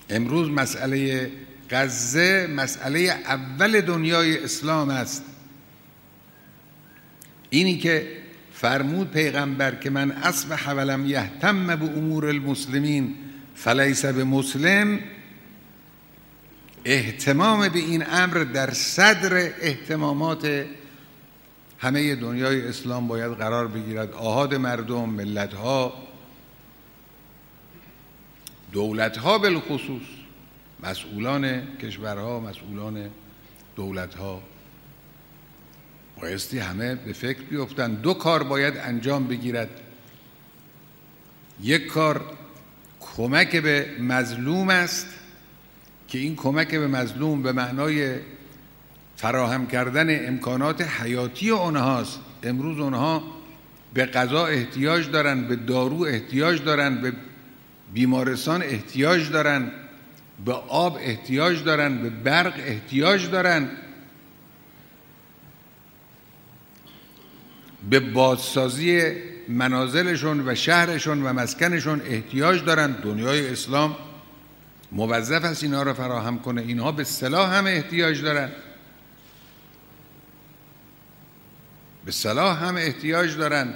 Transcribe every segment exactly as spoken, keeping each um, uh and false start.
امروز مسئله غزه مسئله اول دنیای اسلام است. اینی که فرمود پیغمبر که من اصبح ولم یهتم به امور المسلمین فلیس به مسلم، اهتمام به این امر در صدر اهتمامات همه دنیای اسلام باید قرار بگیرد. آحاد مردم، ملت‌ها، دولت‌ها بالخصوص، مسئولان کشورها، مسئولان دولت‌ها بایستی همه به فکر بیفتن. دو کار باید انجام بگیرد. یک کار کمک به مظلوم است که این کمک به مظلوم به معنای فراهم کردن امکانات حیاتی اونهاست. امروز اونها به غذا احتیاج دارن، به دارو احتیاج دارن، به بیمارستان احتیاج دارن، به آب احتیاج دارن، به برق احتیاج دارن، به بازسازی منازلشون و شهرشون و مسکنشون احتیاج دارن. دنیای اسلام موظف است اینا رو فراهم کنه. اینها به سلاح هم احتیاج دارن، به سلاح هم احتیاج دارن.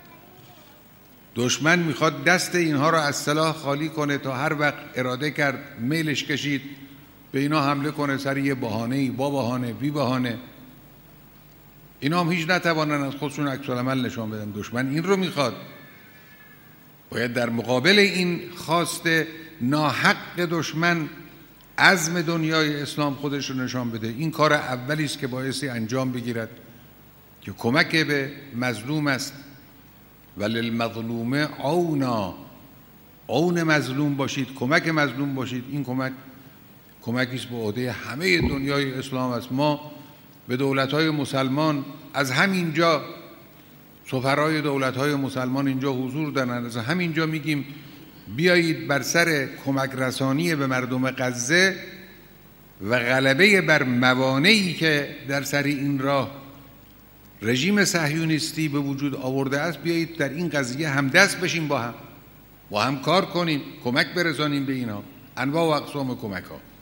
دشمن میخواد دست اینها رو از سلاح خالی کنه تا هر وقت اراده کرد، میلش کشید، به اینا حمله کنه سر یه بهانه‌ای، با بهانه، بی بهانه. اینا هم هیچ نتوانن از خودشون عکس العمل نشان بدن. دشمن این رو میخواد. باید در مقابل این خواست ناحق دشمن عزم دنیای اسلام خودش رو نشان بده. این کار اولی است که بایستی انجام بگیرد که کمک به مظلوم است. وللمظلوم عونا، عون مظلوم باشید، کمک مظلوم باشید. این کمک کمکی است به عهده همه دنیای اسلام است. ما به دولت‌های مسلمان از همینجا، سفرای دولت‌های مسلمان اینجا حضور دارند، از همینجا میگیم بیایید بر سر کمک رسانی به مردم غزه و غلبه بر موانعی که در سر این راه رژیم صهیونیستی به وجود آورده است، بیایید در این قضیه همدست بشیم، با هم با هم کار کنیم، کمک برسانیم به اینا، انواع و اقسام کمک ها.